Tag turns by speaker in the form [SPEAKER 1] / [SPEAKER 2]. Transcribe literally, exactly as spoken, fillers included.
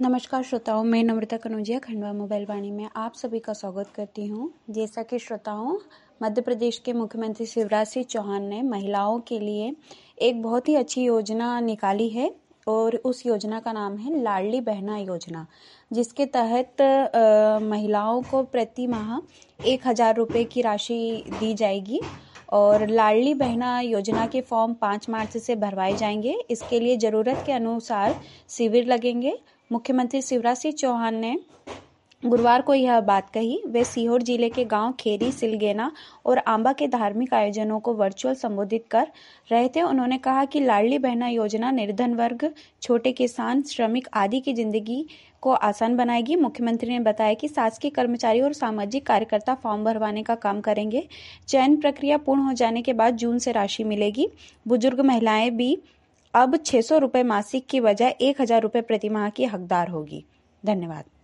[SPEAKER 1] नमस्कार श्रोताओं, मैं नम्रता कनौजिया खंडवा मोबाइल वाणी में आप सभी का स्वागत करती हूं। जैसा कि श्रोताओं, मध्य प्रदेश के मुख्यमंत्री शिवराज सिंह चौहान ने महिलाओं के लिए एक बहुत ही अच्छी योजना निकाली है और उस योजना का नाम है लाडली बहना योजना, जिसके तहत आ, महिलाओं को प्रति माह एक हजार रुपये की राशि दी जाएगी और लाडली बहना योजना के फॉर्म पाँच मार्च से भरवाए जाएंगे। इसके लिए जरूरत के अनुसार शिविर लगेंगे। मुख्यमंत्री शिवराज सिंह चौहान ने गुरुवार को यह बात कही। वे सीहोर जिले के गांव खेरी, सिलगेना और आंबा के धार्मिक आयोजनों को वर्चुअल संबोधित कर रहे थे। उन्होंने कहा कि लाडली बहना योजना निर्धन वर्ग, छोटे किसान, श्रमिक आदि की जिंदगी को आसान बनाएगी। मुख्यमंत्री ने बताया कि शासकीय कर्मचारी और सामाजिक कार्यकर्ता फॉर्म भरवाने का काम करेंगे। चयन प्रक्रिया पूर्ण हो जाने के बाद जून से राशि मिलेगी। बुजुर्ग महिलाएं भी अब छह सौ रुपये मासिक की बजाय एक हजार रुपये प्रति माह की हकदार होगी। धन्यवाद।